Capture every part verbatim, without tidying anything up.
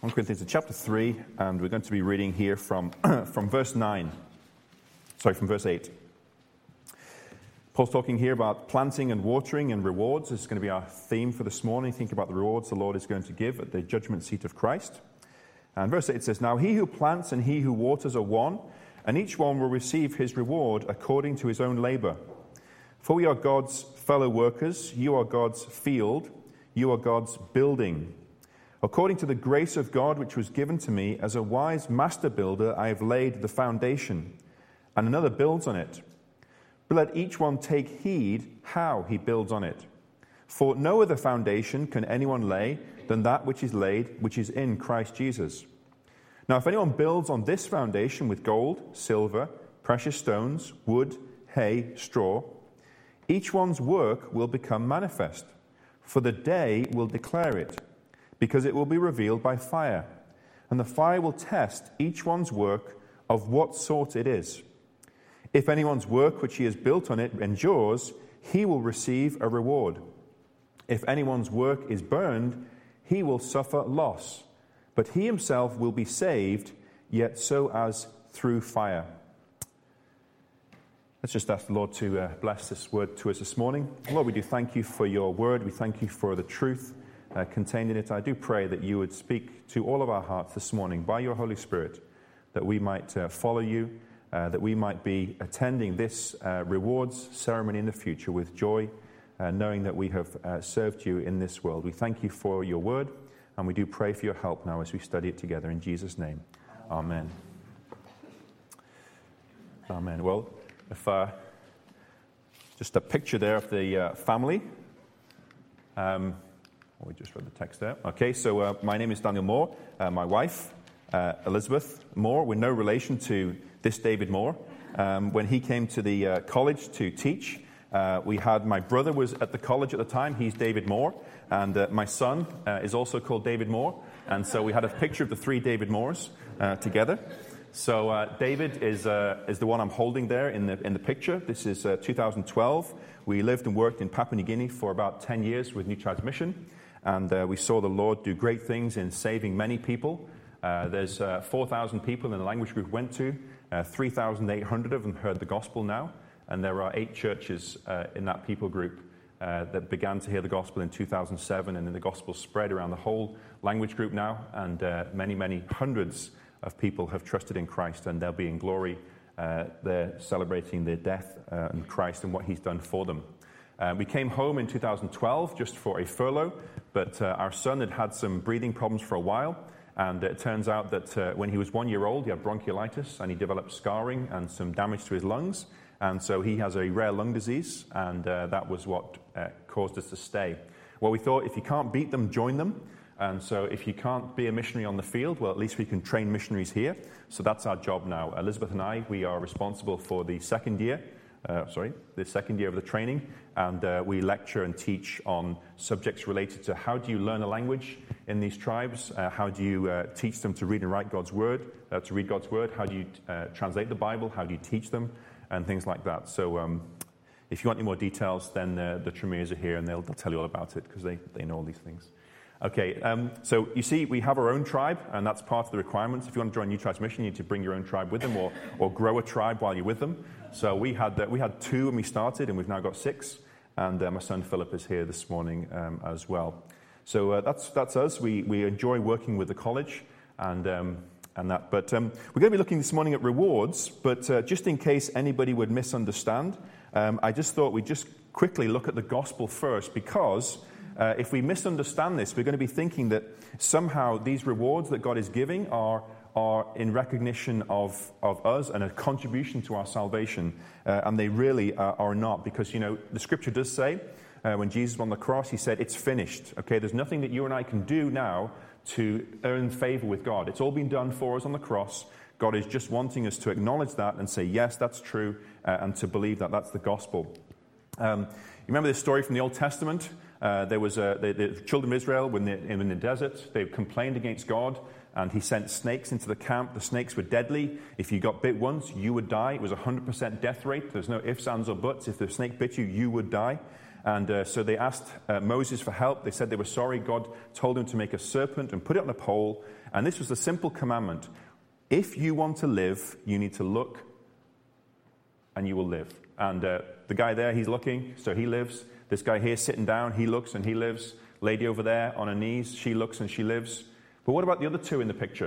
First Corinthians chapter three, and we're going to be reading here from, from verse nine. Sorry, from verse eight. Paul's talking here about planting and watering and rewards. This is going to be our theme for this morning. Think about the rewards the Lord is going to give at the judgment seat of Christ. And verse eight says, "Now he who plants and he who waters are one, and each one will receive his reward according to his own labor. For we are God's fellow workers, you are God's field, you are God's building. According to the grace of God which was given to me, as a wise master builder, I have laid the foundation, and another builds on it. But let each one take heed how he builds on it. For no other foundation can anyone lay than that which is laid, which is in Christ Jesus. Now if anyone builds on this foundation with gold, silver, precious stones, wood, hay, straw, each one's work will become manifest, for the day will declare it, because it will be revealed by fire, and the fire will test each one's work of what sort it is. If anyone's work which he has built on it endures, he will receive a reward. If anyone's work is burned, he will suffer loss, but he himself will be saved, yet so as through fire." Let's just ask the Lord to uh, bless this word to us this morning. Lord, we do thank you for your word. We thank you for the truth uh, contained in it. I do pray that you would speak to all of our hearts this morning by your Holy Spirit, that we might uh, follow you, uh, that we might be attending this uh, rewards ceremony in the future with joy, uh, knowing that we have uh, served you in this world. We thank you for your word, and we do pray for your help now as we study it together. In Jesus' name, amen. Amen. Well, if uh, just a picture there of the uh, family. Um, oh, we just read the text there. Okay, so uh, my name is Daniel Moore. Uh, my wife, uh, Elizabeth Moore. We're no relation to this David Moore. Um, when he came to the uh, college to teach, uh, we had my brother was at the college at the time. He's David Moore, and uh, my son uh, is also called David Moore. And so we had a picture of the three David Moores uh, together. So uh, David is uh, is the one I'm holding there in the in the picture. This is uh, two thousand twelve. We lived and worked in Papua New Guinea for about ten years with New Tribes Mission, and uh, we saw the Lord do great things in saving many people. Uh, there's uh, four thousand people in the language group went to. Uh, three thousand eight hundred of them heard the gospel now, and there are eight churches uh, in that people group uh, that began to hear the gospel in two thousand seven, and then the gospel spread around the whole language group now, and uh, many, many hundreds of people have trusted in Christ, and they'll be in glory. Uh, they're celebrating their death uh, in Christ and what he's done for them. Uh, we came home in two thousand twelve just for a furlough, but uh, our son had had some breathing problems for a while, and it turns out that uh, when he was one year old, he had bronchiolitis, and he developed scarring and some damage to his lungs, and so he has a rare lung disease, and uh, that was what uh, caused us to stay. Well, we thought, if you can't beat them, join them. And so if you can't be a missionary on the field, well, at least we can train missionaries here. So that's our job now. Elizabeth and I, we are responsible for the second year, uh, sorry, the second year of the training. And uh, we lecture and teach on subjects related to how do you learn a language in these tribes? Uh, how do you uh, teach them to read and write God's word, uh, to read God's word? How do you uh, translate the Bible? How do you teach them? And things like that. So um, if you want any more details, then uh, the Tremiers are here, and they'll, they'll tell you all about it, because they, they know all these things. Okay, um, so you see, we have our own tribe, and that's part of the requirements. If you want to join New Tribes Mission, you need to bring your own tribe with them, or, or grow a tribe while you're with them. So we had uh, we had two when we started, and we've now got six. And uh, my son Philip is here this morning um, as well. So uh, that's that's us. We we enjoy working with the college, and um, and that. But um, we're going to be looking this morning at rewards. But uh, just in case anybody would misunderstand, um, I just thought we'd just quickly look at the gospel first, because Uh, if we misunderstand this, we're going to be thinking that somehow these rewards that God is giving are are in recognition of, of us and a contribution to our salvation, uh, and they really uh, are not, because, you know, the Scripture does say, uh, when Jesus was on the cross, he said, it's finished. Okay, there's nothing that you and I can do now to earn favor with God. It's all been done for us on the cross. God is just wanting us to acknowledge that and say, yes, that's true, uh, and to believe that that's the gospel. Um, you remember this story from the Old Testament? Uh, there was a, the, the children of Israel when they, in the desert. They complained against God, and he sent snakes into the camp. The snakes were deadly. If you got bit once, you would die. It was a one hundred percent death rate. There's no ifs, ands, or buts. If the snake bit you, you would die. And uh, so they asked uh, Moses for help. They said they were sorry. God told him to make a serpent and put it on a pole. And this was the simple commandment. If you want to live, you need to look and you will live. And uh, the guy there, he's looking, so he lives. This guy here sitting down, he looks and he lives. Lady over there on her knees, she looks and she lives. But what about the other two in the picture?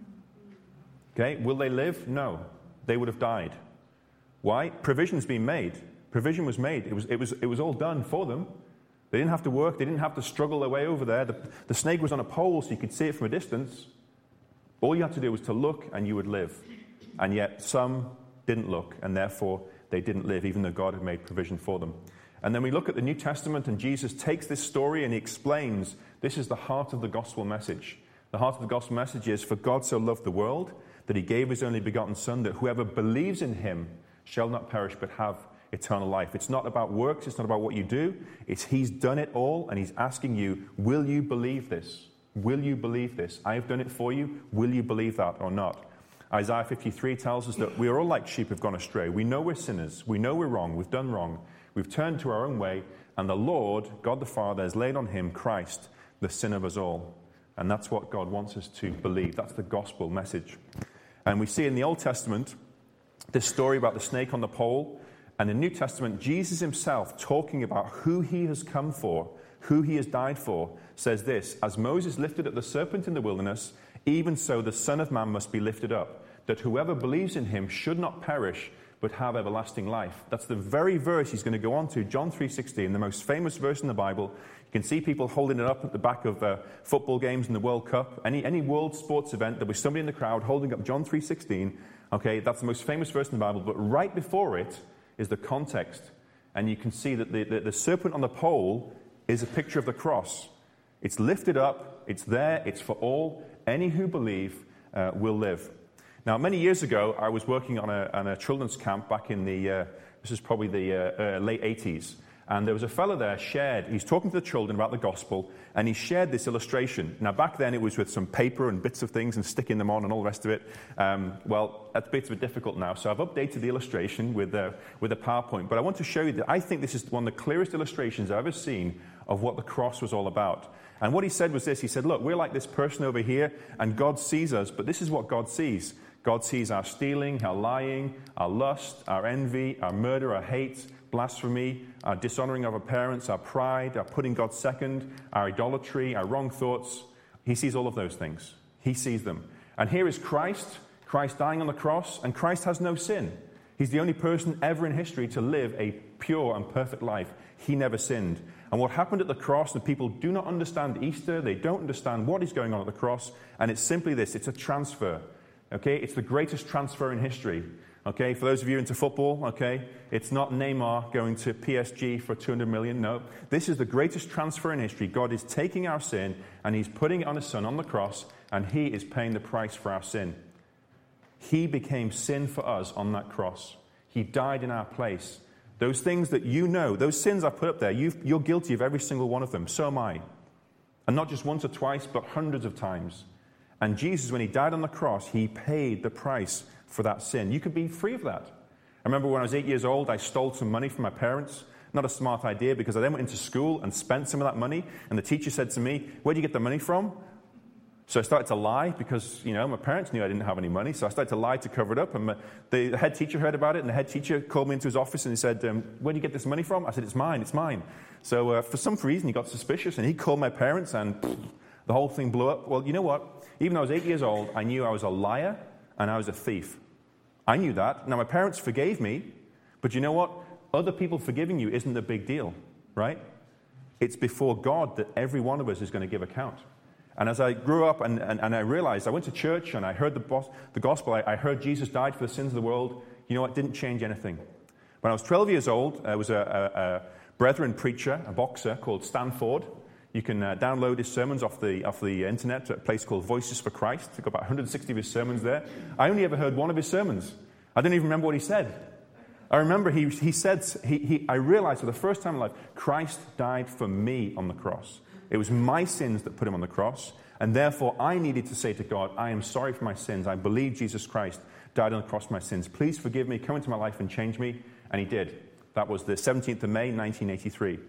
Okay, will they live? No. They would have died. Why? Provision's been made. Provision was made. It was, it was, it was all done for them. They didn't have to work. They didn't have to struggle their way over there. The, the snake was on a pole so you could see it from a distance. All you had to do was to look and you would live. And yet some didn't look and therefore they didn't live even though God had made provision for them. And then we look at the New Testament and Jesus takes this story and he explains this is the heart of the gospel message. The heart of the gospel message is, for God so loved the world that he gave his only begotten Son, that whoever believes in him shall not perish but have eternal life. It's not about works. It's not about what you do. It's he's done it all and he's asking you, will you believe this? Will you believe this? I have done it for you. Will you believe that or not? Isaiah fifty-three tells us that we are all like sheep who've gone astray. We know we're sinners. We know we're wrong. We've done wrong. We've turned to our own way. And the Lord, God the Father, has laid on him, Christ, the sin of us all. And that's what God wants us to believe. That's the gospel message. And we see in the Old Testament this story about the snake on the pole. And in the New Testament, Jesus himself, talking about who he has come for, who he has died for, says this: as Moses lifted up the serpent in the wilderness, even so the Son of Man must be lifted up, that whoever believes in him should not perish, but have everlasting life. That's the very verse he's going to go on to, John three sixteen, the most famous verse in the Bible. You can see people holding it up at the back of uh, football games in the World Cup. Any, any world sports event, there'll be somebody in the crowd holding up John three sixteen. Okay, that's the most famous verse in the Bible, but right before it is the context. And you can see that the, the, the serpent on the pole is a picture of the cross. It's lifted up, it's there, it's for all. Any who believe uh, will live. Now, many years ago, I was working on a, on a children's camp back in the, uh, this is probably the uh, uh, late eighties. And there was a fellow there shared, he's talking to the children about the gospel, and he shared this illustration. Now, back then it was with some paper and bits of things and sticking them on and all the rest of it. Um, well, that's a bit of difficult now, so I've updated the illustration with, uh, with a PowerPoint. But I want to show you that I think this is one of the clearest illustrations I've ever seen of what the cross was all about. And what he said was this: he said, look, we're like this person over here, and God sees us, but this is what God sees. God sees our stealing, our lying, our lust, our envy, our murder, our hate, blasphemy, our dishonoring of our parents, our pride, our putting God second, our idolatry, our wrong thoughts. He sees all of those things. He sees them. And here is Christ, Christ dying on the cross, and Christ has no sin. He's the only person ever in history to live a pure and perfect life. He never sinned. And what happened at the cross, and people do not understand Easter, they don't understand what is going on at the cross, and it's simply this: it's a transfer. Okay, it's the greatest transfer in history. Okay, for those of you into football, okay, it's not Neymar going to P S G for two hundred million. No, this is the greatest transfer in history. God is taking our sin and he's putting it on his son on the cross, and he is paying the price for our sin. He became sin for us on that cross. He died in our place. Those things that you know, those sins I put up there, you've, you're guilty of every single one of them. So am I. And not just once or twice, but hundreds of times. And Jesus, when he died on the cross, he paid the price for that sin. You could be free of that. I remember when I was eight years old, I stole some money from my parents. Not a smart idea, because I then went into school and spent some of that money. And the teacher said to me, where do you get the money from? So I started to lie because, you know, my parents knew I didn't have any money. So I started to lie to cover it up. And my, the, the head teacher heard about it. And the head teacher called me into his office and he said, um, where do you get this money from? I said, it's mine, it's mine. So uh, for some reason, he got suspicious. And he called my parents and pff, the whole thing blew up. Well, you know what? Even though I was eight years old, I knew I was a liar and I was a thief. I knew that. Now, my parents forgave me, but you know what? Other people forgiving you isn't a big deal, right? It's before God that every one of us is going to give account. And as I grew up and, and, and I realized, I went to church and I heard the, boss, the gospel, I, I heard Jesus died for the sins of the world. You know what? It didn't change anything. When I was twelve years old, there was a, a, a brethren preacher, a boxer called Stan Ford. You can uh, download his sermons off the off the internet at a place called Voices for Christ. I've got about one hundred sixty of his sermons there. I only ever heard one of his sermons. I don't even remember what he said. I remember he he said, he, he, I realized for the first time in life, Christ died for me on the cross. It was my sins that put him on the cross. And therefore, I needed to say to God, I am sorry for my sins. I believe Jesus Christ died on the cross for my sins. Please forgive me, come into my life and change me. And he did. That was the seventeenth of May, nineteen eighty-three.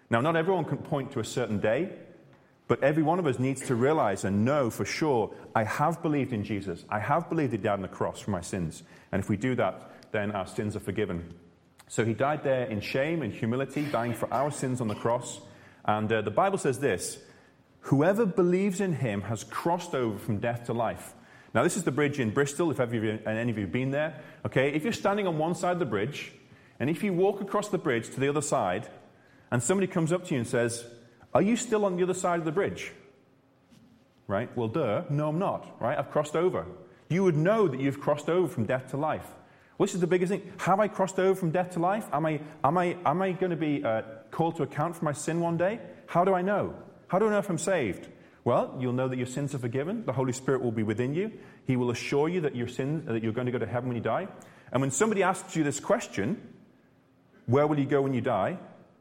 Now, not everyone can point to a certain day, but every one of us needs to realize and know for sure, I have believed in Jesus. I have believed he died on the cross for my sins. And if we do that, then our sins are forgiven. So he died there in shame and humility, dying for our sins on the cross. And uh, the Bible says this, whoever believes in him has crossed over from death to life. Now, this is the bridge in Bristol, if ever you, and any of you have been there. Okay, if you're standing on one side of the bridge, and if you walk across the bridge to the other side, and somebody comes up to you and says, are you still on the other side of the bridge? Right? Well, duh. No, I'm not. Right? I've crossed over. You would know that you've crossed over from death to life. Well, this is the biggest thing. Have I crossed over from death to life? Am I, am I, am I going to be uh, called to account for my sin one day? How do I know? How do I know if I'm saved? Well, you'll know that your sins are forgiven. The Holy Spirit will be within you. He will assure you that your sins, that you're going to go to heaven when you die. And when somebody asks you this question, where will you go when you die?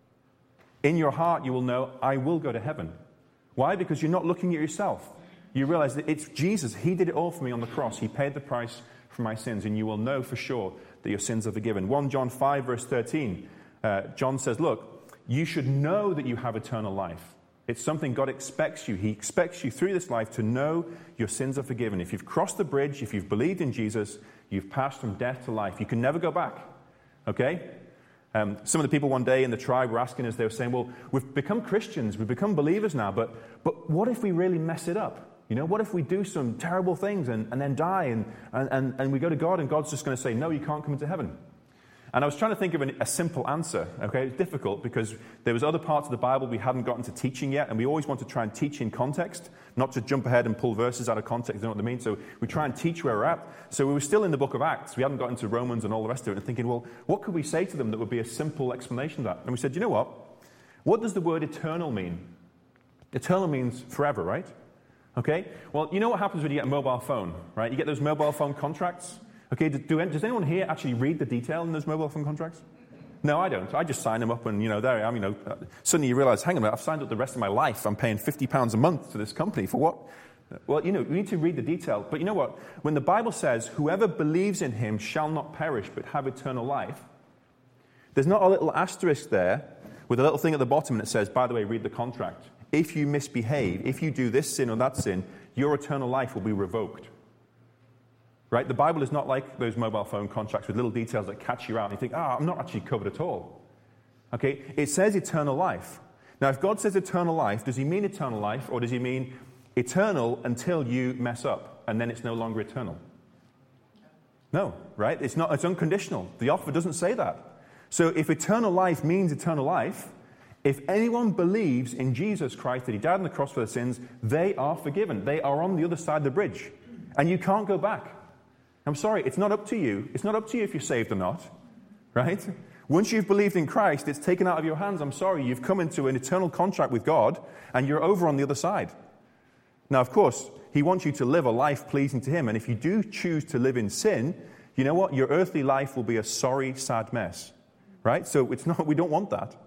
In your heart, you will know, I will go to heaven. Why? Because you're not looking at yourself. You realize that it's Jesus. He did it all for me on the cross. He paid the price for my sins, and you will know for sure that your sins are forgiven. First John five, verse thirteen, uh, John says, look, you should know that you have eternal life. It's something God expects you. He expects you through this life to know your sins are forgiven. If you've crossed the bridge, if you've believed in Jesus, you've passed from death to life. You can never go back. Okay? Um, some of the people one day in the tribe were asking us, they were saying, well, we've become Christians, we've become believers now, but but what if we really mess it up? You know, what if we do some terrible things and, and then die and, and, and we go to God and God's just going to say, no, you can't come into heaven? And I was trying to think of an, a simple answer, okay? It's difficult because there was other parts of the Bible we hadn't gotten to teaching yet, and we always want to try and teach in context, not to jump ahead and pull verses out of context, you know what I mean? So we try and teach where we're at. So we were still in the book of Acts. We hadn't gotten to Romans and all the rest of it, and thinking, well, what could we say to them that would be a simple explanation of that? And we said, you know what? What does the word eternal mean? Eternal means forever, right? Okay? Well, you know what happens when you get a mobile phone, right? You get those mobile phone contracts. Okay, do, do, does anyone here actually read the detail in those mobile phone contracts? No, I don't. I just sign them up and, you know, there I am, you know. Uh, suddenly you realize, hang on a minute, I've signed up the rest of my life. I'm paying fifty pounds a month to this company. For what? Well, you know, we need to read the detail. But you know what? When the Bible says, whoever believes in him shall not perish but have eternal life, there's not a little asterisk there with a little thing at the bottom that says, by the way, read the contract. If you misbehave, if you do this sin or that sin, your eternal life will be revoked. Right? The Bible is not like those mobile phone contracts with little details that catch you out and you think, ah, oh, I'm not actually covered at all. Okay? It says eternal life. Now, if God says eternal life, does he mean eternal life or does he mean eternal until you mess up and then it's no longer eternal? No, right? It's not, it's unconditional. The offer doesn't say that. So if eternal life means eternal life, if anyone believes in Jesus Christ, that he died on the cross for their sins, they are forgiven. They are on the other side of the bridge. And you can't go back. I'm sorry, it's not up to you. It's not up to you if you're saved or not, right? Once you've believed in Christ, it's taken out of your hands. I'm sorry, you've come into an eternal contract with God, and you're over on the other side. Now, of course, he wants you to live a life pleasing to him, and if you do choose to live in sin, you know what? Your earthly life will be a sorry, sad mess, right? So it's not. We don't want that.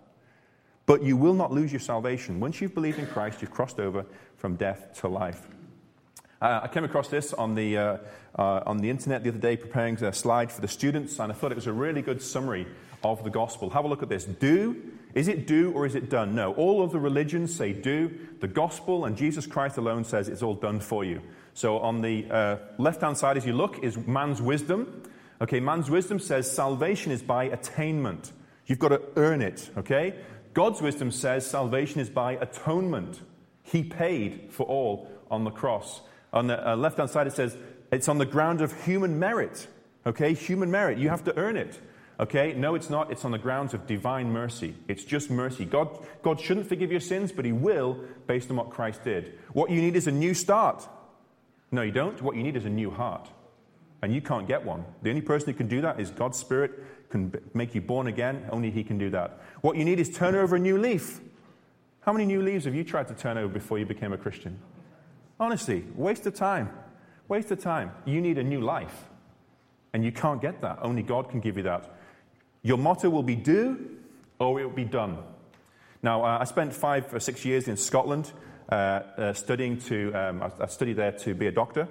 But you will not lose your salvation. Once you've believed in Christ, you've crossed over from death to life. Uh, I came across this on the uh, uh, on the internet the other day, preparing a slide for the students, and I thought it was a really good summary of the gospel. Have a look at this. Do, is it do or is it done? No, all of the religions say do. The gospel and Jesus Christ alone says it's all done for you. So on the uh, left-hand side, as you look, is man's wisdom. Okay, man's wisdom says salvation is by attainment. You've got to earn it, okay? God's wisdom says salvation is by atonement. He paid for all on the cross. On the uh, left-hand side, it says it's on the ground of human merit. Okay, human merit. You have to earn it. Okay, no, it's not. It's on the grounds of divine mercy. It's just mercy. God, God shouldn't forgive your sins, but he will based on what Christ did. What you need is a new start. No, you don't. What you need is a new heart. And you can't get one. The only person who can do that is God's Spirit, can make you born again. Only he can do that. What you need is turn over a new leaf. How many new leaves have you tried to turn over before you became a Christian? Honestly, waste of time. Waste of time. You need a new life. And you can't get that. Only God can give you that. Your motto will be do or it will be done. Now, uh, I spent five or six years in Scotland uh, uh, studying to, um, I, I studied there to be a doctor.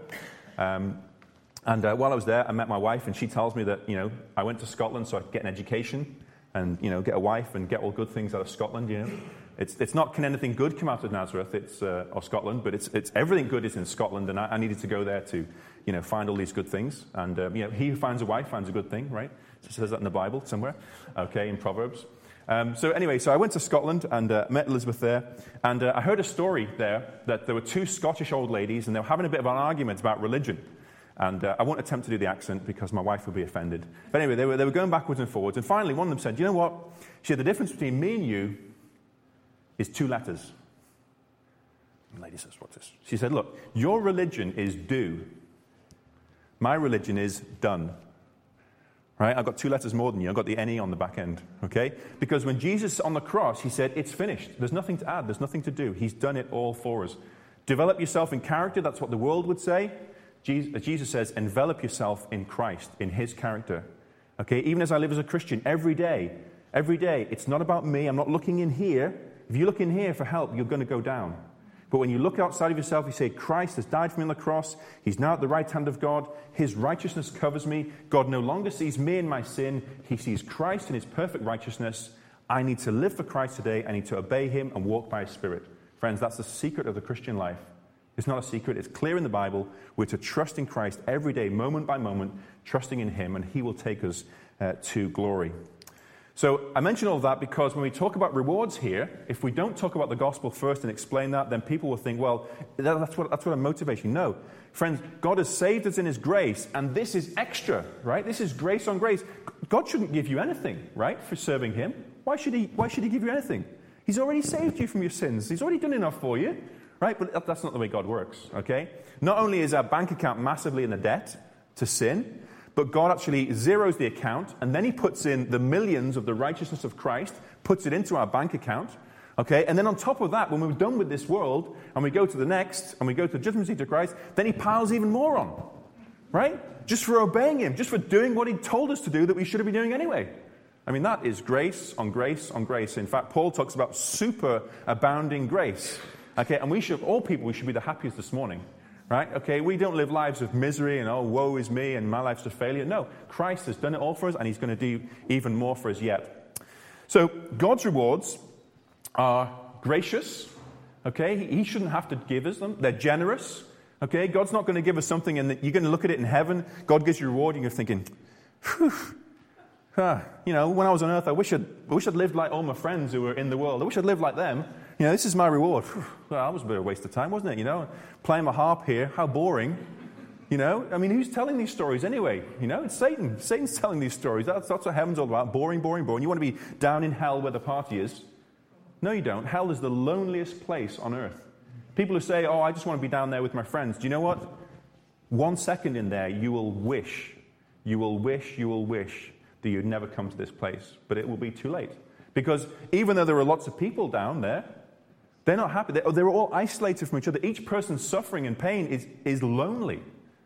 Um, and uh, while I was there, I met my wife, and she tells me that, you know, I went to Scotland so I could get an education. and, you know, get a wife and get all good things out of Scotland, you know. It's it's not can anything good come out of Nazareth, it's uh, or Scotland, but it's it's everything good is in Scotland, and I, I needed to go there to, you know, find all these good things. And um, you know, he who finds a wife finds a good thing, right? It says that in the Bible somewhere, okay, in Proverbs. Um, so anyway, so I went to Scotland and uh, met Elizabeth there, and uh, I heard a story there that there were two Scottish old ladies, and they were having a bit of an argument about religion. And uh, I won't attempt to do the accent because my wife would be offended. But anyway, they were they were going backwards and forwards, and finally one of them said, "You know what? She said the difference between me and you is two letters." And the lady says, "What's this?" She said, "Look, your religion is do. My religion is done." Right? I've got two letters more than you. I've got the N E on the back end. Okay? Because when Jesus on the cross, he said, "It's finished. There's nothing to add. There's nothing to do. He's done it all for us." Develop yourself in character. That's what the world would say. Jesus says, envelop yourself in Christ, in his character. Okay? Even as I live as a Christian, every day, every day, it's not about me. I'm not looking in here. If you look in here for help, you're going to go down. But when you look outside of yourself, you say, Christ has died for me on the cross. He's now at the right hand of God. His righteousness covers me. God no longer sees me in my sin. He sees Christ in his perfect righteousness. I need to live for Christ today. I need to obey him and walk by his Spirit. Friends, that's the secret of the Christian life. It's not a secret. It's clear in the Bible. We're to trust in Christ every day, moment by moment, trusting in him, and he will take us uh, to glory. So I mention all of that because when we talk about rewards here, if we don't talk about the gospel first and explain that, then people will think, well, that's what, that's what I'm motivating. No. Friends, God has saved us in his grace, and this is extra, right? This is grace on grace. God shouldn't give you anything, right, for serving him. Why should he, why should he give you anything? He's already saved you from your sins. He's already done enough for you, right? But that's not the way God works, okay? Not only is our bank account massively in the debt to sin, but God actually zeroes the account, and then he puts in the millions of the righteousness of Christ, puts it into our bank account, okay? And then on top of that, when we're done with this world, and we go to the next, and we go to the judgment seat of Christ, then he piles even more on, right? Just for obeying him, just for doing what he told us to do that we should have been doing anyway. I mean, that is grace on grace on grace. In fact, Paul talks about super abounding grace, okay? And we should, all people, we should be the happiest this morning. Right? Okay, we don't live lives of misery and, oh, woe is me and my life's a failure. No, Christ has done it all for us, and he's going to do even more for us yet. So God's rewards are gracious. Okay, he shouldn't have to give us them. They're generous. Okay, God's not going to give us something and you're going to look at it in heaven. God gives you a reward and you're thinking, whew, ah, you know, when I was on earth, I wish I'd, I wish I'd lived like all my friends who were in the world. I wish I'd lived like them. You know, this is my reward. Well, that was a bit of a waste of time, wasn't it? You know, playing my harp here, how boring. You know, I mean, who's telling these stories anyway? You know, it's Satan. Satan's telling these stories. That's, that's what heaven's all about. Boring, boring, boring. You want to be down in hell where the party is? No, you don't. Hell is the loneliest place on earth. People who say, oh, I just want to be down there with my friends. Do you know what? One second in there, you will wish, you will wish, you will wish that you'd never come to this place. But it will be too late. Because even though there are lots of people down there, they're not happy. They're, they're all isolated from each other. Each person's suffering and pain is, is lonely.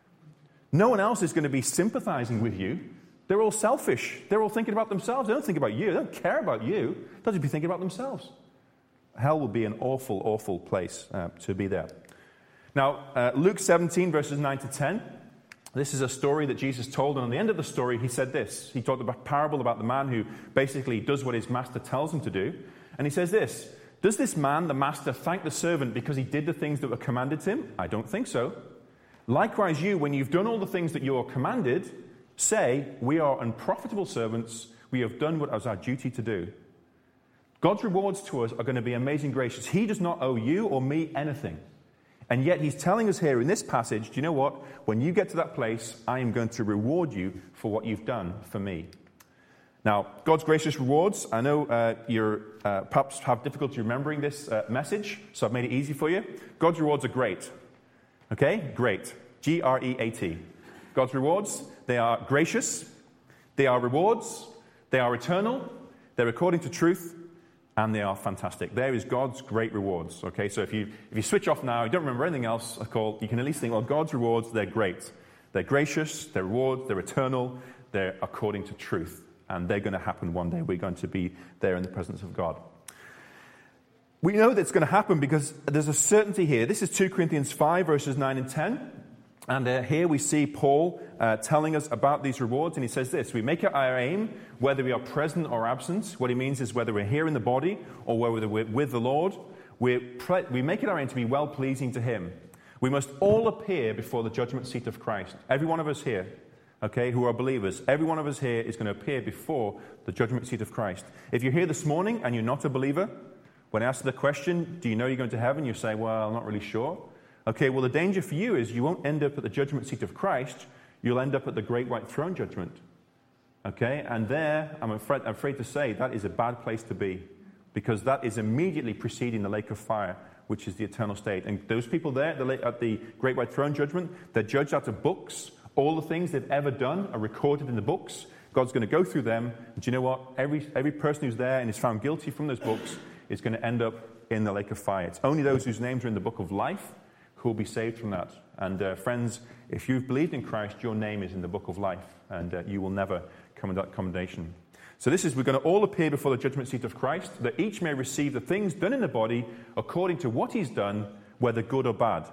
No one else is going to be sympathizing with you. They're all selfish. They're all thinking about themselves. They don't think about you. They don't care about you. They'll just be thinking about themselves. Hell will be an awful, awful place uh, to be there. Now, uh, Luke seventeen, verses nine to ten. This is a story that Jesus told, and on the end of the story, he said this. He talked about a parable about the man who basically does what his master tells him to do. And he says this, does this man, the master, thank the servant because he did the things that were commanded to him? I don't think so. Likewise, you, when you've done all the things that you are commanded, say, we are unprofitable servants. We have done what was our duty to do. God's rewards to us are going to be amazing gracious. He does not owe you or me anything. And yet he's telling us here in this passage, do you know what? When you get to that place, I am going to reward you for what you've done for me. Now, God's gracious rewards, I know uh, you uh, perhaps have difficulty remembering this uh, message, so I've made it easy for you. God's rewards are great. Okay? Great. G R E A T. God's rewards, they are gracious, they are rewards, they are eternal, they're according to truth, and they are fantastic. There is God's great rewards. Okay? So if you if you switch off now, you don't remember anything else, you can at least think, well, God's rewards, they're great. They're gracious, they're rewards, they're eternal, they're according to truth. And they're going to happen one day. We're going to be there in the presence of God. We know that's going to happen because there's a certainty here. This is two Corinthians five, verses nine and ten. And uh, here we see Paul uh, telling us about these rewards. And he says this: we make it our aim, whether we are present or absent. What he means is whether we're here in the body or whether we're with the Lord, we're pre- we make it our aim to be well-pleasing to him. We must all appear before the judgment seat of Christ. Every one of us here, okay, who are believers, every one of us here is going to appear before the judgment seat of Christ. If you're here this morning and you're not a believer, when asked the question, do you know you're going to heaven? You say, well, I'm not really sure. Okay, well, the danger for you is you won't end up at the judgment seat of Christ. You'll end up at the great white throne judgment. Okay, and there, I'm afraid, I'm afraid to say, that is a bad place to be, because that is immediately preceding the lake of fire, which is the eternal state. And those people there at the, at the great white throne judgment, they're judged out of books. All the things they've ever done are recorded in the books. God's going to go through them. And do you know what? Every, every person who's there and is found guilty from those books is going to end up in the lake of fire. It's only those whose names are in the book of life who will be saved from that. And uh, friends, if you've believed in Christ, your name is in the book of life, and uh, you will never come in that condemnation. So this is, we're going to all appear before the judgment seat of Christ, that each may receive the things done in the body according to what he's done, whether good or bad.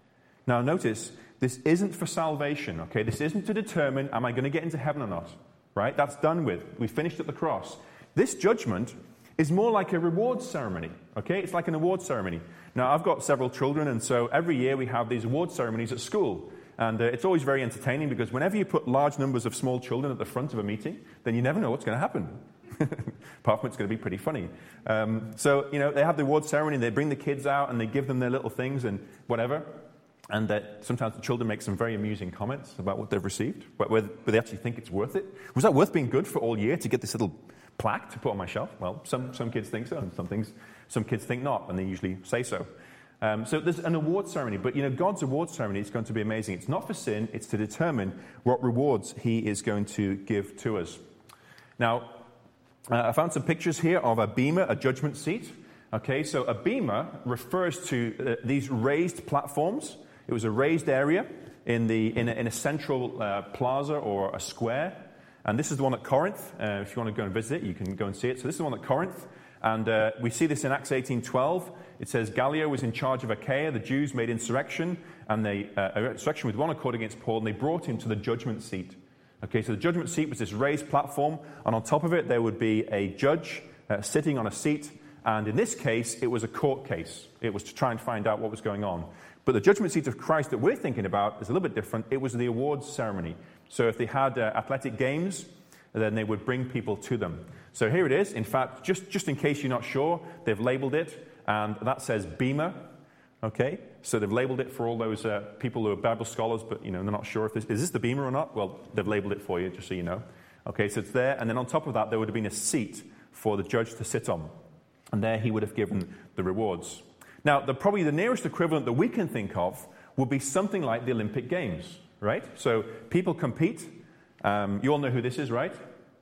Now notice, this isn't for salvation, okay? This isn't to determine, am I going to get into heaven or not, right? That's done with. We finished at the cross. This judgment is more like a reward ceremony, okay? It's like an award ceremony. Now, I've got several children, and so every year we have these award ceremonies at school. And uh, it's always very entertaining, because whenever you put large numbers of small children at the front of a meeting, then you never know what's going to happen. Apart from it's going to be pretty funny. Um, so, you know, they have the award ceremony, and they bring the kids out, and they give them their little things and whatever. And uh, sometimes the children make some very amusing comments about what they've received, but whether they actually think it's worth it. Was that worth being good for all year to get this little plaque to put on my shelf? Well, some, some kids think so, and some things, some kids think not, and they usually say so. Um, so there's an award ceremony, but you know, God's award ceremony is going to be amazing. It's not for sin, it's to determine what rewards he is going to give to us. Now, uh, I found some pictures here of a bema, a judgment seat. Okay, so a bema refers to uh, these raised platforms. It was a raised area in, the, in, a, in a central uh, plaza or a square. And this is the one at Corinth. Uh, if you want to go and visit it, you can go and see it. So this is the one at Corinth. And uh, we see this in Acts eighteen twelve. It says, Gallio was in charge of Achaia. The Jews made insurrection, and they uh, insurrection with one accord against Paul, and they brought him to the judgment seat. Okay, so the judgment seat was this raised platform, and on top of it there would be a judge uh, sitting on a seat. And in this case, it was a court case. It was to try and find out what was going on. But the judgment seat of Christ that we're thinking about is a little bit different. It was the awards ceremony. So if they had uh, athletic games, then they would bring people to them. So here it is. In fact, just, just in case you're not sure, they've labeled it, and that says Bema. Okay? So they've labeled it for all those uh, people who are Bible scholars, but you know, they're not sure if this is this the Bema or not. Well, they've labeled it for you, just so you know. Okay, so it's there, and then on top of that, there would have been a seat for the judge to sit on. And there he would have given the rewards. Now, the, probably the nearest equivalent that we can think of would be something like the Olympic Games, right? So people compete. Um, you all know who this is, right?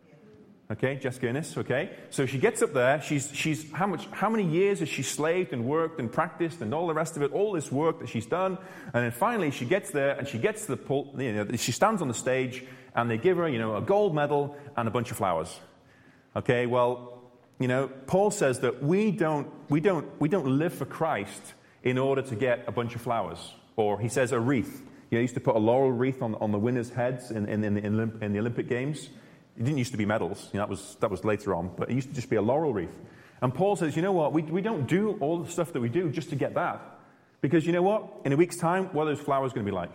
Okay, Jessica Innes, okay. So she gets up there. She's, she's how much, how many years has she slaved and worked and practiced and all the rest of it, all this work that she's done. And then finally she gets there and she gets to the pull, you know, she stands on the stage and they give her, you know, a gold medal and a bunch of flowers. Okay, well, you know, Paul says that we don't, we don't, we don't live for Christ in order to get a bunch of flowers. Or he says a wreath. You know, he used to put a laurel wreath on, on the winners' heads in, in, in, the, in the Olympic Games. It didn't used to be medals. You know, that was, that was later on. But it used to just be a laurel wreath. And Paul says, you know what, we, we don't do all the stuff that we do just to get that. Because you know what? In a week's time, what are those flowers going to be like?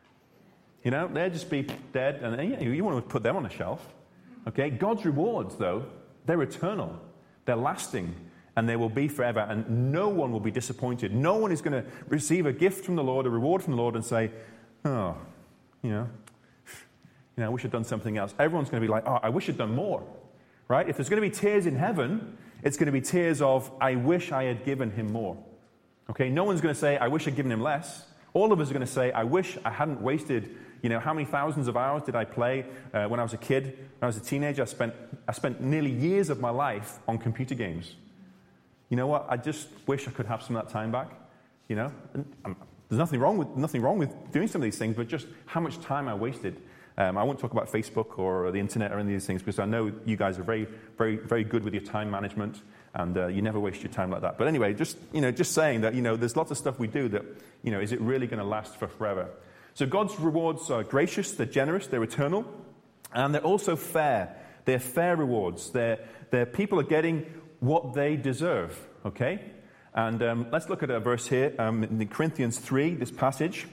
You know, they'll just be dead. And you, know, you want to put them on a shelf. Okay? God's rewards, though, they're eternal. They're lasting, and they will be forever, and no one will be disappointed. No one is going to receive a gift from the Lord, a reward from the Lord, and say, oh, you know, you know, I wish I'd done something else. Everyone's going to be like, oh, I wish I'd done more, right? If there's going to be tears in heaven, it's going to be tears of, I wish I had given him more. Okay, no one's going to say, I wish I'd given him less. All of us are going to say, I wish I hadn't wasted, you know, how many thousands of hours did I play uh, when I was a kid? When I was a teenager, I spent, I spent nearly years of my life on computer games. You know what? I just wish I could have some of that time back. You know, and, um, there's nothing wrong with nothing wrong with doing some of these things, but just how much time I wasted. Um, I won't talk about Facebook or the internet or any of these things because I know you guys are very, very, very good with your time management, and uh, you never waste your time like that. But anyway, just you know, just saying that you know, there's lots of stuff we do that you know, is it really going to last for forever? So God's rewards are gracious, they're generous, they're eternal, and they're also fair. They're fair rewards. They're, they're people are getting what they deserve, okay? And um, let's look at a verse here um, in Corinthians three, this passage.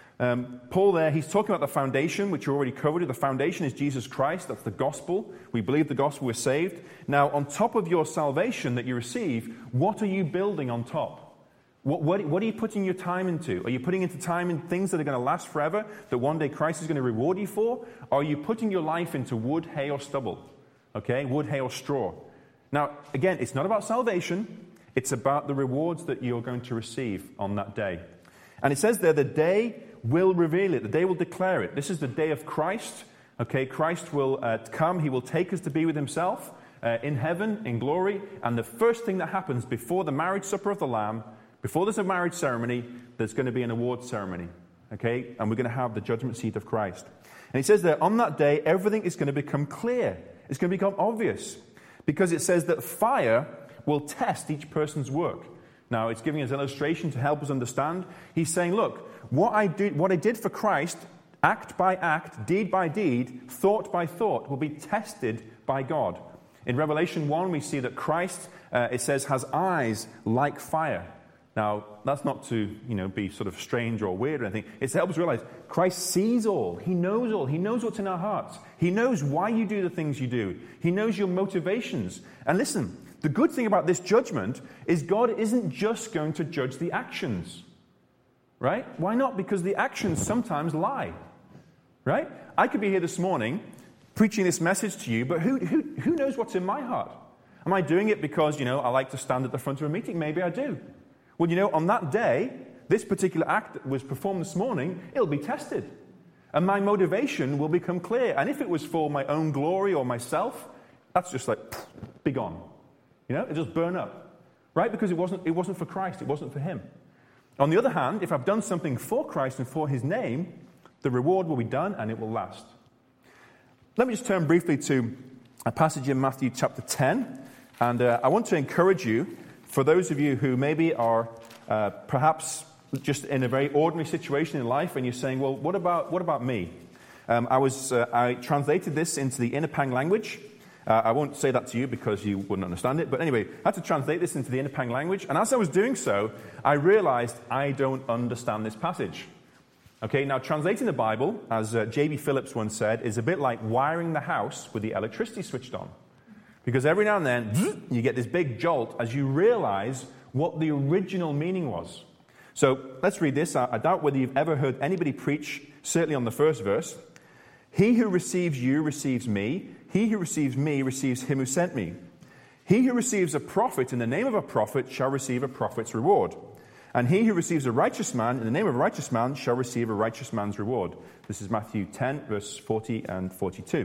Um, Paul there, he's talking about the foundation, which you already covered. The foundation is Jesus Christ. That's the gospel. We believe the gospel, we're saved. Now, on top of your salvation that you receive, what are you building on top? What, what, what are you putting your time into? Are you putting into time in things that are going to last forever, that one day Christ is going to reward you for? Or are you putting your life into wood, hay, or stubble? Okay, wood, hay, or straw. Now, again, it's not about salvation. It's about the rewards that you're going to receive on that day. And it says there, the day will reveal it. The day will declare it. This is the day of Christ. Okay, Christ will uh, come. He will take us to be with himself uh, in heaven, in glory. And the first thing that happens before the marriage supper of the Lamb, before there's a marriage ceremony, there's going to be an award ceremony. Okay, and we're going to have the judgment seat of Christ. And he says that on that day, everything is going to become clear. It's going to become obvious. Because it says that fire will test each person's work. Now, it's giving us an illustration to help us understand. He's saying, look, what I did, what I did for Christ, act by act, deed by deed, thought by thought, will be tested by God. In Revelation one, we see that Christ, uh, it says, has eyes like fire. Now, that's not to, you know, be sort of strange or weird or anything. It's to help us realize Christ sees all. He knows all. He knows what's in our hearts. He knows why you do the things you do. He knows your motivations. And listen, the good thing about this judgment is God isn't just going to judge the actions. Right? Why not? Because the actions sometimes lie. Right? I could be here this morning preaching this message to you, but who, who, who knows what's in my heart? Am I doing it because, you know, I like to stand at the front of a meeting? Maybe I do. Well, you know, on that day, this particular act that was performed this morning, it'll be tested. And my motivation will become clear. And if it was for my own glory or myself, that's just like, pff, be gone. You know, it just burn up. Right? Because it wasn't, it wasn't for Christ. It wasn't for him. On the other hand, if I've done something for Christ and for his name, the reward will be done and it will last. Let me just turn briefly to a passage in Matthew chapter ten. And uh, I want to encourage you, for those of you who maybe are uh, perhaps just in a very ordinary situation in life, and you're saying, well, what about what about me? Um, I was uh, I translated this into the Inapang language. Uh, I won't say that to you because you wouldn't understand it. But anyway, I had to translate this into the Inapang language. And as I was doing so, I realized I don't understand this passage. Okay, now translating the Bible, as uh, J B Phillips once said, is a bit like wiring the house with the electricity switched on. Because every now and then, you get this big jolt as you realize what the original meaning was. So let's read this. I doubt whether you've ever heard anybody preach, certainly on the first verse. He who receives you receives me. He who receives me receives him who sent me. He who receives a prophet in the name of a prophet shall receive a prophet's reward. And he who receives a righteous man in the name of a righteous man shall receive a righteous man's reward. This is Matthew ten, verse forty and forty-two.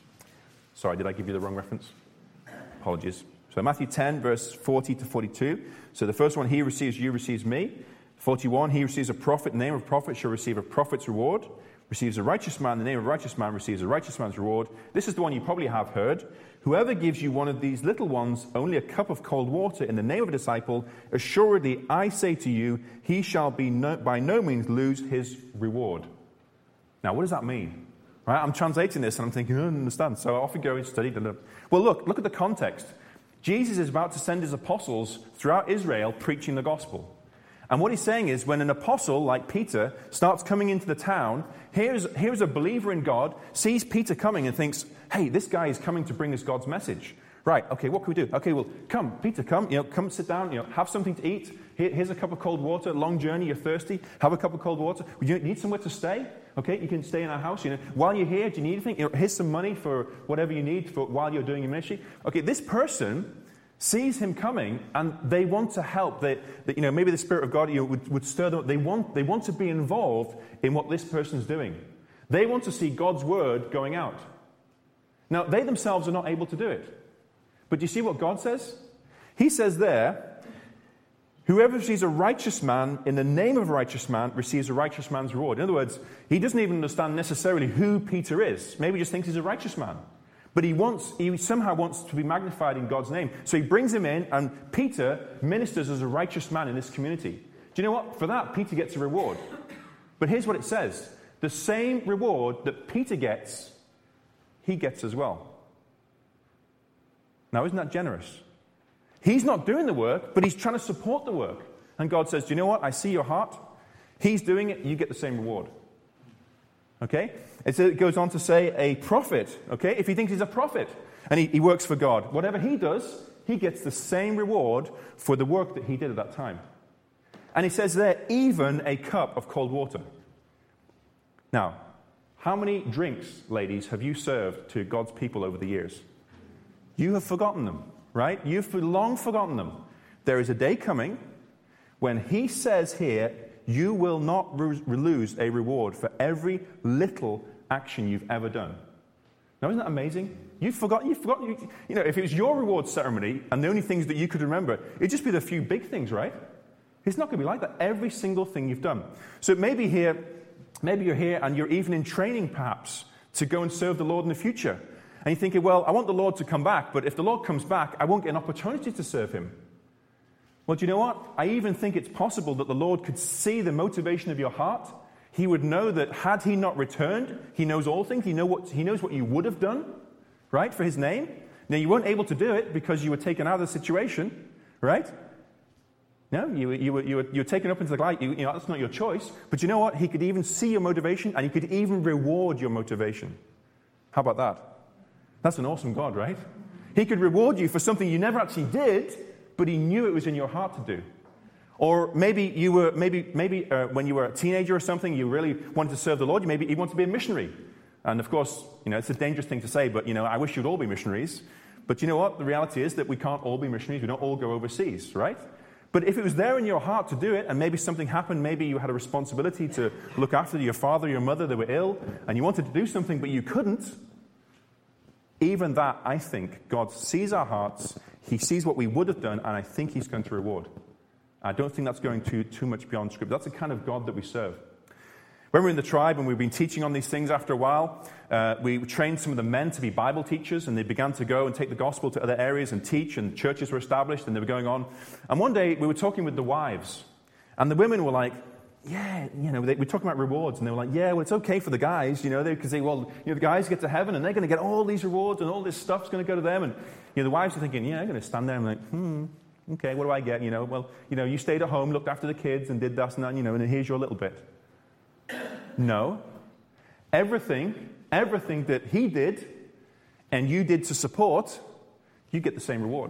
Sorry, did I give you the wrong reference? Apologies. So Matthew ten, verse forty to forty-two. So the first one, he receives you, receives me. forty-one, he receives a prophet in the name of a prophet shall receive a prophet's reward. Receives a righteous man in the name of a righteous man receives a righteous man's reward. This is the one you probably have heard. Whoever gives you one of these little ones only a cup of cold water in the name of a disciple, assuredly I say to you, he shall be no, by no means lose his reward. Now, what does that mean? Right? I'm translating this and I'm thinking, I don't understand. So I often go and study. Well, look, look at the context. Jesus is about to send his apostles throughout Israel preaching the gospel. And what he's saying is when an apostle like Peter starts coming into the town, here's, here's a believer in God, sees Peter coming and thinks, hey, this guy is coming to bring us God's message. Right, okay, what can we do? Okay, well, come, Peter, come, you know, come sit down, you know, have something to eat. Here, here's a cup of cold water, long journey, you're thirsty, have a cup of cold water. You need somewhere to stay? Okay, you can stay in our house, you know. While you're here, do you need anything? You know, here's some money for whatever you need for while you're doing your ministry. Okay, this person sees him coming, and they want to help. They, they, you know, maybe the Spirit of God, you know, would, would stir them. They want, they want to be involved in what this person's doing. They want to see God's word going out. Now, they themselves are not able to do it. But do you see what God says? He says there, whoever receives a righteous man in the name of a righteous man receives a righteous man's reward. In other words, he doesn't even understand necessarily who Peter is. Maybe he just thinks he's a righteous man. But he wants, he somehow wants to be magnified in God's name. So he brings him in, and Peter ministers as a righteous man in this community. Do you know what? For that, Peter gets a reward. But here's what it says. the same reward that Peter gets, he gets as well. Now, isn't that generous? He's not doing the work, but he's trying to support the work. And God says, do you know what? I see your heart. He's doing it. You get the same reward. Okay? It goes on to say a prophet. Okay? If he thinks he's a prophet and he, he works for God, whatever he does, he gets the same reward for the work that he did at that time. And he says there, even a cup of cold water. Now, how many drinks, ladies, have you served to God's people over the years? You have forgotten them, right? You've long forgotten them. There is a day coming when he says here, you will not re- lose a reward for every little action you've ever done. Now, isn't that amazing? You've forgotten, you've forgotten, you, you know, if it was your reward ceremony and the only things that you could remember, it'd just be the few big things, right? It's not going to be like that. Every single thing you've done. So maybe here, maybe you're here and you're even in training, perhaps, to go and serve the Lord in the future. And you're thinking, well, I want the Lord to come back, but if the Lord comes back, I won't get an opportunity to serve him. Well, do you know what? I even think it's possible that the Lord could see the motivation of your heart. He would know that had he not returned, he knows all things. He, know what, he knows what you would have done, right, for his name. Now, you weren't able to do it because you were taken out of the situation, right? No, you, you, were, you, were, you were taken up into the light. You, you know, that's not your choice. But you know what? He could even see your motivation, and he could even reward your motivation. How about that? That's an awesome God, right? He could reward you for something you never actually did, but he knew it was in your heart to do. Or maybe you were, maybe, maybe uh, when you were a teenager or something, you really wanted to serve the Lord. You maybe you wanted to be a missionary. And of course, you know, it's a dangerous thing to say, but you know, I wish you'd all be missionaries. But you know what? The reality is that we can't all be missionaries. We don't all go overseas, right? But if it was there in your heart to do it, and maybe something happened, maybe you had a responsibility to look after your father, your mother, they were ill, and you wanted to do something, but you couldn't, even that, I think, God sees our hearts, he sees what we would have done, and I think he's going to reward. I don't think that's going too, too much beyond Scripture. That's the kind of God that we serve. When we're in the tribe and we've been teaching on these things after a while, uh, we trained some of the men to be Bible teachers, and they began to go and take the gospel to other areas and teach, and churches were established, and they were going on. And one day, we were talking with the wives, and the women were like, yeah, you know, they, we're talking about rewards, and they were like, yeah, well, it's okay for the guys, you know, because they, well, you know, the guys get to heaven, and they're going to get all these rewards, and all this stuff's going to go to them, and, you know, the wives are thinking, yeah, I'm going to stand there and like, hmm, okay, what do I get, you know, well, you know, you stayed at home, looked after the kids, and did this and that, you know, and here's your little bit. No. Everything, everything that he did, and you did to support, you get the same reward.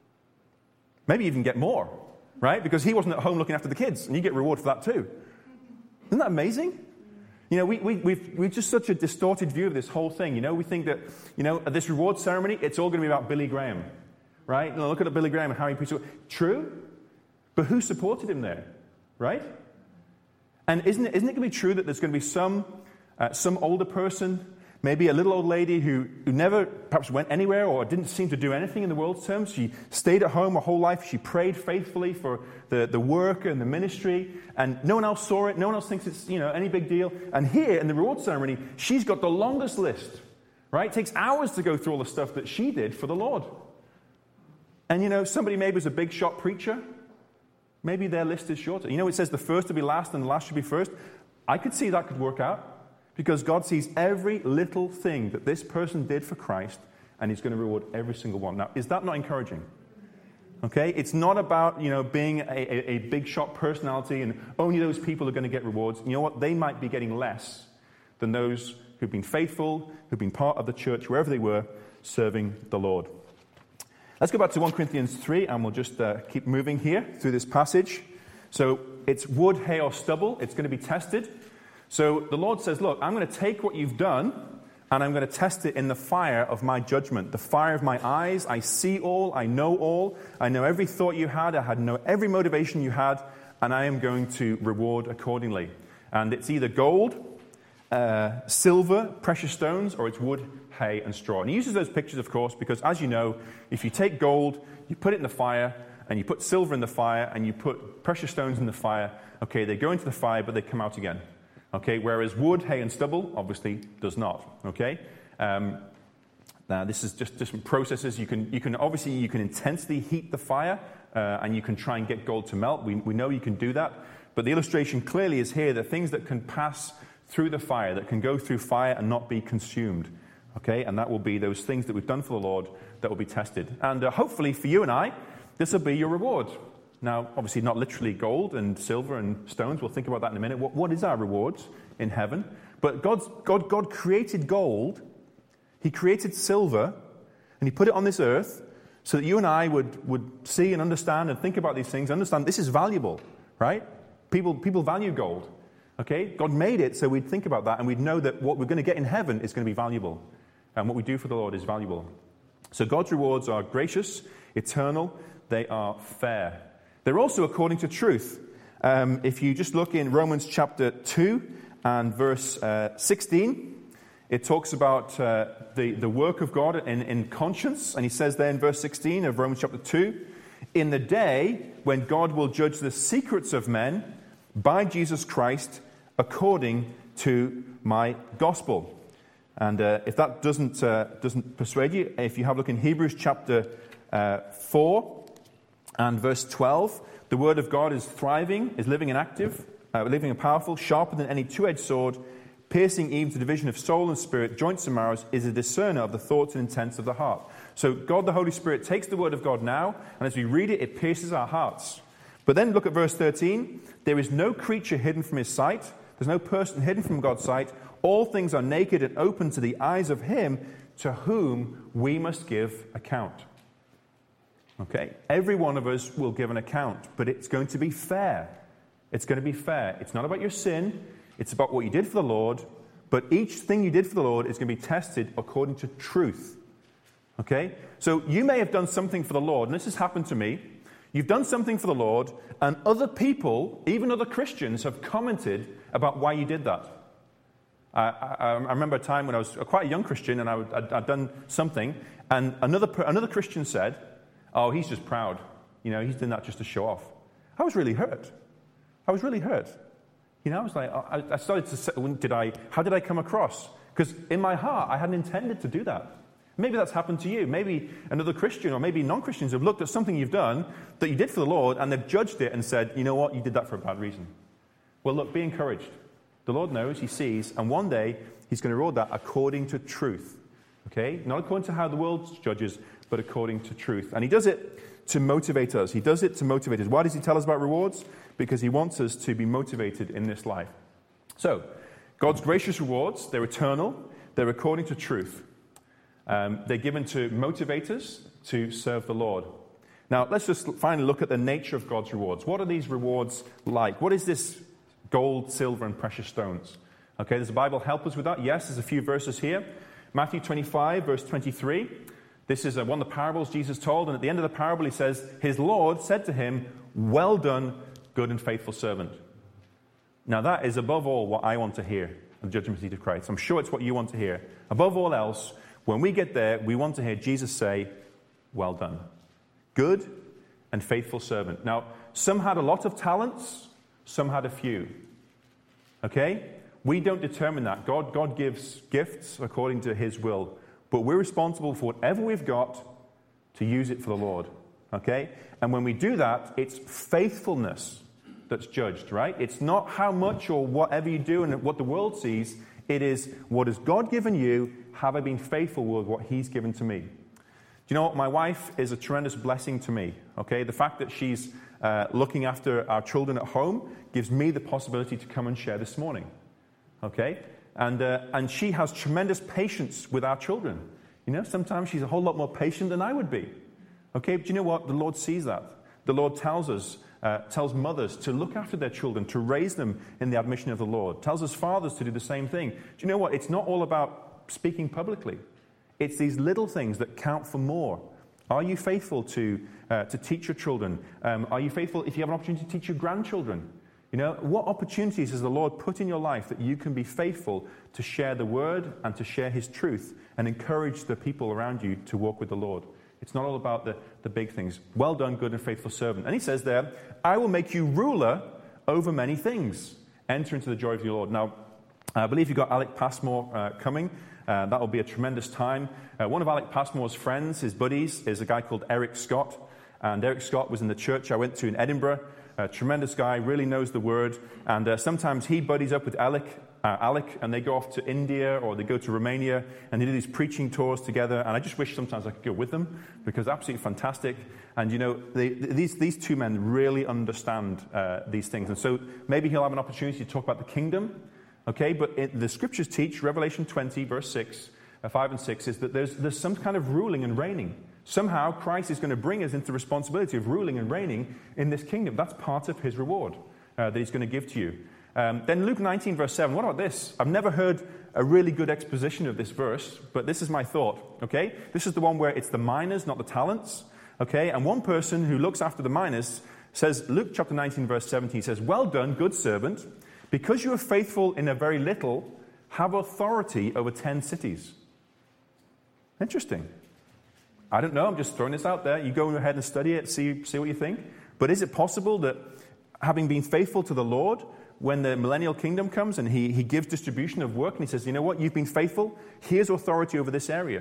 Maybe even get more, right? Because he wasn't at home looking after the kids, and you get reward for that too. Isn't that amazing? You know, we, we, we've, we've just such a distorted view of this whole thing. You know, we think that, you know, at this reward ceremony, it's all going to be about Billy Graham, right? You know, look at Billy Graham and how he preached. True, but who supported him there, right? And isn't it, isn't it going to be true that there's going to be some uh, some older person, maybe a little old lady who, who never perhaps went anywhere or didn't seem to do anything in the world's terms? She stayed at home her whole life. She prayed faithfully for the, the work and the ministry, and no one else saw it. No one else thinks it's, you know, any big deal. And here in the reward ceremony, she's got the longest list, right? It takes hours to go through all the stuff that she did for the Lord. And, you know, somebody maybe was a big shot preacher. Maybe their list is shorter. You know, it says the first to be last and the last should be first. I could see that could work out because God sees every little thing that this person did for Christ, and he's going to reward every single one. Now, is that not encouraging? Okay? It's not about, you know, being a, a, a big shot personality and only those people are going to get rewards. You know what? They might be getting less than those who've been faithful, who've been part of the church, wherever they were, serving the Lord. Let's go back to First Corinthians three, and we'll just uh, keep moving here through this passage. So it's wood, hay, or stubble. It's going to be tested. So the Lord says, look, I'm going to take what you've done, and I'm going to test it in the fire of my judgment, the fire of my eyes. I see all. I know all. I know every thought you had. I had know every motivation you had, and I am going to reward accordingly. And it's either gold, uh, silver, precious stones, or it's wood, hay, and straw. And he uses those pictures, of course, because as you know, if you take gold, you put it in the fire, and you put silver in the fire, and you put precious stones in the fire, okay, they go into the fire, but they come out again. Okay, whereas wood, hay, and stubble obviously does not. Okay, um, now this is just different processes. You can, you can obviously you can intensely heat the fire, uh, and you can try and get gold to melt. We we know you can do that, but the illustration clearly is here that things that can pass through the fire, that can go through fire and not be consumed. Okay, and that will be those things that we've done for the Lord that will be tested. And uh, hopefully for you and I, this will be your reward. Now, obviously not literally gold and silver and stones. We'll think about that in a minute. What, what is our rewards in heaven? But God's, God, God created gold. He created silver. And he put it on this earth so that you and I would, would see and understand and think about these things. Understand this is valuable, right? People, people value gold. Okay? God made it so we'd think about that and we'd know that what we're going to get in heaven is going to be valuable. And what we do for the Lord is valuable. So God's rewards are gracious, eternal. They are fair. They're also according to truth. Um, if you just look in Romans chapter two and verse uh, sixteen, it talks about uh, the, the work of God in, in conscience. And he says there in verse sixteen of Romans chapter two, in the day when God will judge the secrets of men by Jesus Christ according to my gospel. And uh, if that doesn't uh, doesn't persuade you, if you have a look in Hebrews chapter uh, four and verse twelve, the word of God is thriving, is living and active, uh, living and powerful, sharper than any two-edged sword, piercing even to division of soul and spirit, joints and marrows, is a discerner of the thoughts and intents of the heart. So God the Holy Spirit takes the word of God now, and as we read it, it pierces our hearts. But then look at verse thirteen. There is no creature hidden from his sight. There's no person hidden from God's sight. All things are naked and open to the eyes of him to whom we must give account. Okay? Every one of us will give an account, but it's going to be fair. It's going to be fair. It's not about your sin. It's about what you did for the Lord. But each thing you did for the Lord is going to be tested according to truth. Okay? So you may have done something for the Lord, and this has happened to me. You've done something for the Lord, and other people, even other Christians, have commented about why you did that. I, I, I remember a time when I was quite a young Christian, and I would, I'd, I'd done something, and another another Christian said, "Oh, he's just proud. You know, he's doing that just to show off." I was really hurt. I was really hurt. You know, I was like, I, I started to say, did I? How did I come across? Because in my heart, I hadn't intended to do that. Maybe that's happened to you. Maybe another Christian or maybe non-Christians have looked at something you've done that you did for the Lord, and they've judged it and said, "You know what? You did that for a bad reason." Well, look, be encouraged. The Lord knows, he sees, and one day he's going to reward that according to truth. Okay? Not according to how the world judges, but according to truth. And he does it to motivate us. He does it to motivate us. Why does he tell us about rewards? Because he wants us to be motivated in this life. So, God's gracious rewards, they're eternal. They're according to truth. Um, they're given to motivate us to serve the Lord. Now, let's just finally look at the nature of God's rewards. What are these rewards like? What is this gold, silver, and precious stones? Okay, does the Bible help us with that? Yes, there's a few verses here. Matthew twenty-five, verse twenty-three. This is one of the parables Jesus told, and at the end of the parable he says, his Lord said to him, "Well done, good and faithful servant." Now that is above all what I want to hear on the judgment seat of Christ. I'm sure it's what you want to hear. Above all else, when we get there, we want to hear Jesus say, "Well done, good and faithful servant." Now, some had a lot of talents, some had a few. Okay? We don't determine that. God, God gives gifts according to his will. But we're responsible for whatever we've got to use it for the Lord. Okay? And when we do that, it's faithfulness that's judged, right? It's not how much or whatever you do and what the world sees. It is, what has God given you? Have I been faithful with what he's given to me? Do you know what? My wife is a tremendous blessing to me. Okay? The fact that she's uh, looking after our children at home gives me the possibility to come and share this morning. Okay? And uh, and she has tremendous patience with our children. You know, sometimes she's a whole lot more patient than I would be. Okay? But you know what? The Lord sees that. The Lord tells us, uh, tells mothers to look after their children, to raise them in the admonition of the Lord. Tells us fathers to do the same thing. Do you know what? It's not all about speaking publicly. It's these little things that count for more. Are you faithful to uh, to teach your children? Um, are you faithful if you have an opportunity to teach your grandchildren? You know, what opportunities has the Lord put in your life that you can be faithful to share the word and to share his truth and encourage the people around you to walk with the Lord? It's not all about the, the big things. Well done, good and faithful servant. And he says there, I will make you ruler over many things. Enter into the joy of your Lord. Now, I believe you've got Alec Passmore uh, coming. Uh, that will be a tremendous time. Uh, one of Alec Passmore's friends, his buddies, is a guy called Eric Scott. And Eric Scott was in the church I went to in Edinburgh. A tremendous guy, really knows the word. And uh, sometimes he buddies up with Alec, uh, Alec, and they go off to India or they go to Romania, and they do these preaching tours together. And I just wish sometimes I could go with them, because absolutely fantastic. And, you know, they, these, these two men really understand uh, these things. And so maybe he'll have an opportunity to talk about the kingdom, okay? But it, the scriptures teach, Revelation twenty, verse six, uh, five and six, is that there's, there's some kind of ruling and reigning. Somehow Christ is going to bring us into the responsibility of ruling and reigning in this kingdom. That's part of his reward uh, that he's going to give to you. Um, then Luke nineteen, verse seven, what about this? I've never heard a really good exposition of this verse, but this is my thought, okay? This is the one where it's the miners, not the talents, okay? And one person who looks after the miners says, Luke chapter nineteen, verse seventeen, says, "Well done, good servant, because you are faithful in a very little, have authority over ten cities." Interesting. I don't know, I'm just throwing this out there. You go ahead and study it, see, see what you think. But is it possible that having been faithful to the Lord, when the millennial kingdom comes and he, he gives distribution of work and he says, you know what, you've been faithful, here's authority over this area.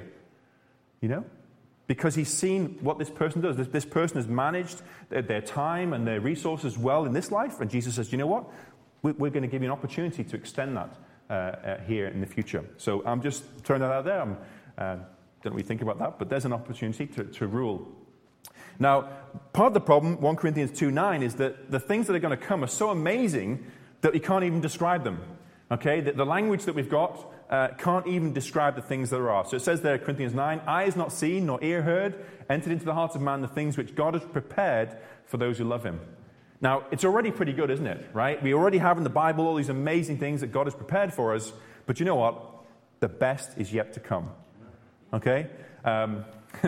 You know? Because he's seen what this person does. This, this person has managed their, their time and their resources well in this life. And Jesus says, you know what, we, we're going to give you an opportunity to extend that uh, uh, here in the future. So I'm just throwing that out there. I'm, uh, don't really think about that, but there's an opportunity to, to rule. Now, part of the problem, First Corinthians two nine, is that the things that are going to come are so amazing that we can't even describe them. Okay? The, the language that we've got uh, can't even describe the things that there are. So it says there, Corinthians nine, "Eyes not seen, nor ear heard, entered into the heart of man the things which God has prepared for those who love him." Now, it's already pretty good, isn't it? Right? We already have in the Bible all these amazing things that God has prepared for us. But you know what? The best is yet to come. Okay? Um,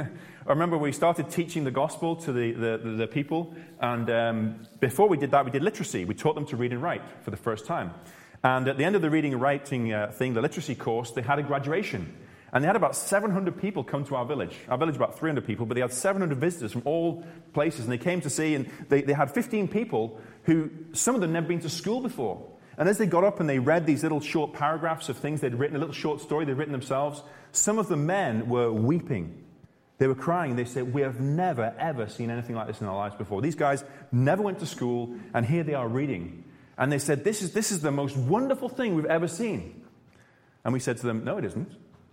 I remember we started teaching the gospel to the, the, the, the people, and um, before we did that, we did literacy. We taught them to read and write for the first time. And at the end of the reading and writing uh, thing, the literacy course, they had a graduation. And they had about seven hundred people come to our village. Our village about three hundred people, but they had seven hundred visitors from all places, and they came to see, and they, they had fifteen people who, some of them never been to school before. And as they got up and they read these little short paragraphs of things they'd written, a little short story they'd written themselves, some of the men were weeping. They were crying. They said, "We have never, ever seen anything like this in our lives before." These guys never went to school, and here they are reading. And they said, this is, this is the most wonderful thing we've ever seen. And we said to them, "No, it isn't."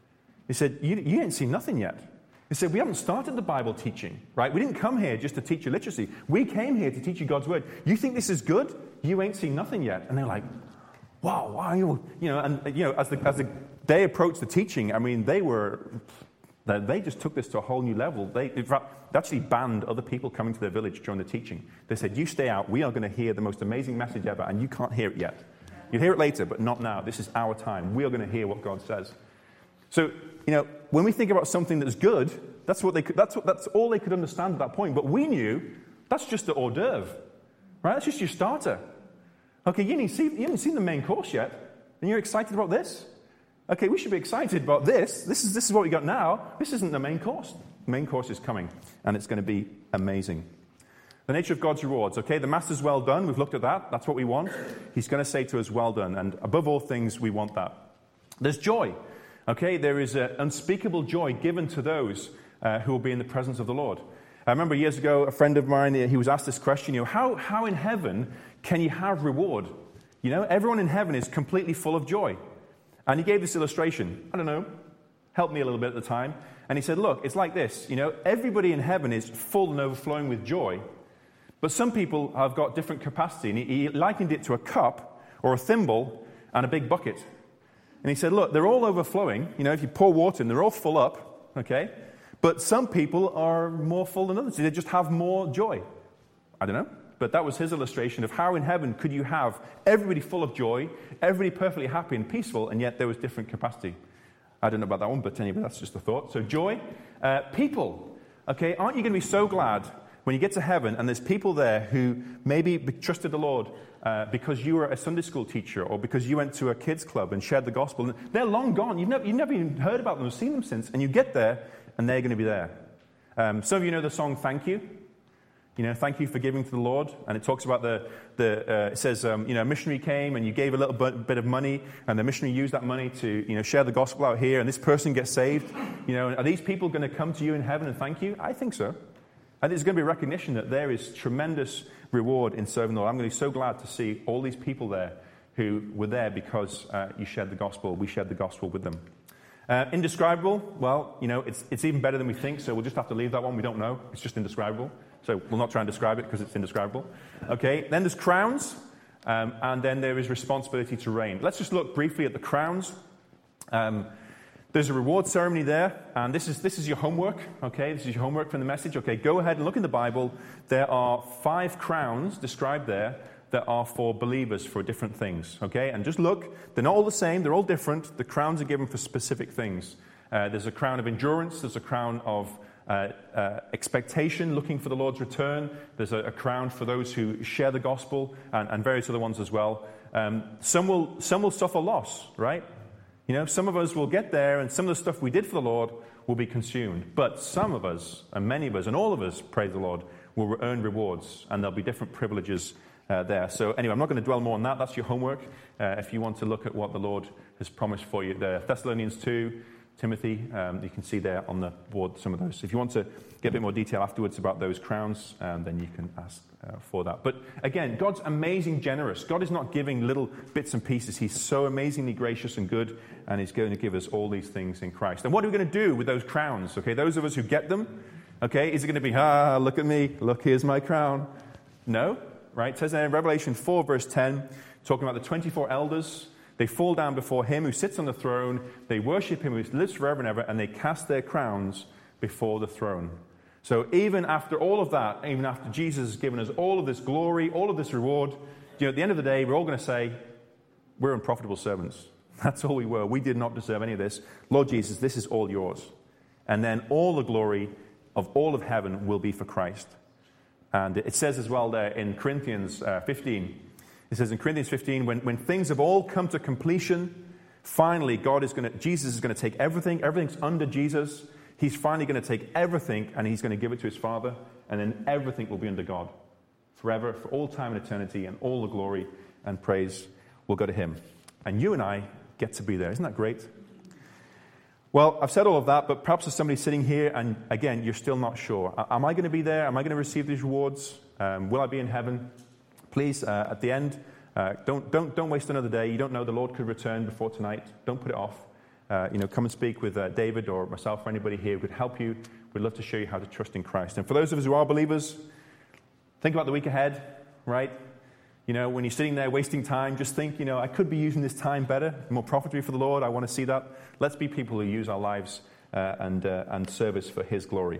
He said, you, you ain't seen nothing yet. He said, "We haven't started the Bible teaching, right? We didn't come here just to teach you literacy. We came here to teach you God's word. You think this is good? You ain't seen nothing yet." And they're like, wow, wow, you know, and you know, as the, as the day approached the teaching, I mean, they were... They just took this to a whole new level. They, in fact, they actually banned other people coming to their village during the teaching. They said, "You stay out. We are going to hear the most amazing message ever, and you can't hear it yet. You'll hear it later, but not now. This is our time. We are going to hear what God says." So, you know, when we think about something that's good, that's what they could, that's what, that's all they could understand at that point. But we knew that's just the hors d'oeuvre, right? That's just your starter. Okay, you haven't seen, you haven't seen the main course yet, and you're excited about this. Okay, we should be excited about this. This is, this is what we got now. This isn't the main course. The main course is coming, and it's going to be amazing. The nature of God's rewards. Okay, the master's well done. We've looked at that. That's what we want. He's going to say to us, "Well done." And above all things, we want that. There's joy. Okay, there is an unspeakable joy given to those uh, who will be in the presence of the Lord. I remember years ago, a friend of mine, he was asked this question, you know, how, how in heaven can you have reward? You know, everyone in heaven is completely full of joy. And he gave this illustration. I don't know, helped me a little bit at the time. And he said, look, it's like this. You know, everybody in heaven is full and overflowing with joy. But some people have got different capacity. And he, he likened it to a cup or a thimble and a big bucket. And he said, look, they're all overflowing. You know, if you pour water in, they're all full up. Okay? But some people are more full than others. They just have more joy. I don't know. But that was his illustration of how in heaven could you have everybody full of joy, everybody perfectly happy and peaceful, and yet there was different capacity. I don't know about that one, but anyway, that's just a thought. So joy. Uh, people. Okay, aren't you going to be so glad when you get to heaven and there's people there who maybe trusted the Lord uh, because you were a Sunday school teacher or because you went to a kids club and shared the gospel. And they're long gone. You've never, you've never even heard about them or seen them since. And you get there and they're going to be there. Um, some of you know the song Thank You. You know, thank you for giving to the Lord. And it talks about the, the uh, it says, um, you know, a missionary came and you gave a little bit, bit of money and the missionary used that money to, you know, share the gospel out here and this person gets saved. You know, are these people going to come to you in heaven and thank you? I think so. I think there's going to be recognition that there is tremendous reward in serving the Lord. I'm going to be so glad to see all these people there who were there because uh, you shared the gospel. We shared the gospel with them. Uh, indescribable, well, you know, it's, it's even better than we think, so we'll just have to leave that one. We don't know. It's just indescribable. So we'll not try and describe it because it's indescribable. Okay, then there's crowns, um, and then there is responsibility to reign. Let's just look briefly at the crowns. Um, there's a reward ceremony there, and this is this is your homework. Okay, this is your homework from the message. Okay, go ahead and look in the Bible. There are five crowns described there that are for believers for different things. Okay, and just look. They're not all the same. They're all different. The crowns are given for specific things. Uh, there's a crown of endurance. There's a crown of uh, uh, expectation, looking for the Lord's return. There's a, a crown for those who share the gospel, and, and various other ones as well. Um, some will some will suffer loss, right? You know, some of us will get there, and some of the stuff we did for the Lord will be consumed. But some of us, and many of us, and all of us, praise the Lord, will earn rewards, and there'll be different privileges uh, there. So anyway, I'm not going to dwell more on that. That's your homework uh, if you want to look at what the Lord has promised for you there. Thessalonians two, Timothy, um, you can see there on the board some of those. If you want to get a bit more detail afterwards about those crowns, um, then you can ask uh, for that. But again, God's amazing generous. God is not giving little bits and pieces. He's so amazingly gracious and good, and He's going to give us all these things in Christ. And what are we going to do with those crowns? Okay, those of us who get them, okay, is it going to be, ah, look at me, look, here's my crown? No, right? It says there in Revelation four, verse ten, talking about the twenty-four elders. They fall down before Him who sits on the throne. They worship Him who lives forever and ever, and they cast their crowns before the throne. So even after all of that, even after Jesus has given us all of this glory, all of this reward, you know, at the end of the day, we're all going to say, we're unprofitable servants. That's all we were. We did not deserve any of this. Lord Jesus, this is all yours. And then all the glory of all of heaven will be for Christ. And it says as well there in Corinthians uh, fifteen, it says in Corinthians fifteen, when, when things have all come to completion, finally God is going to, Jesus is going to take everything, everything's under Jesus. He's finally going to take everything and He's going to give it to His Father, and then everything will be under God forever, for all time and eternity, and all the glory and praise will go to Him. And you and I get to be there. Isn't that great? Well, I've said all of that, but perhaps there's somebody sitting here and, again, you're still not sure. Am I going to be there? Am I going to receive these rewards? Um, will I be in heaven? Please, uh, at the end, uh, don't, don't, don't waste another day. You don't know, the Lord could return before tonight. Don't put it off. Uh, you know, come and speak with uh, David or myself or anybody here who could help you. We'd love to show you how to trust in Christ. And for those of us who are believers, think about the week ahead, right? You know, when you're sitting there wasting time, just think, you know, I could be using this time better, more profitably for the Lord. I want to see that. Let's be people who use our lives uh, and, uh, and service for His glory.